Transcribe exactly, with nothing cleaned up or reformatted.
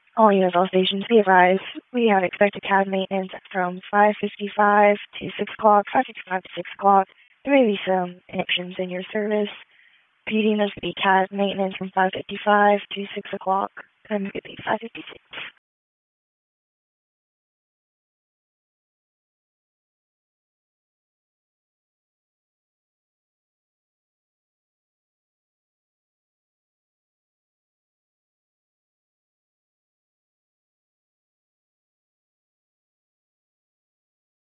All units, all stations, be advised, we have expected C A D maintenance from five fifty-five to six o'clock, five fifty-five to six o'clock. There may be some interruptions in your service. Repeating, this will be C A D maintenance from five fifty-five to six o'clock. Time could be five fifty-six.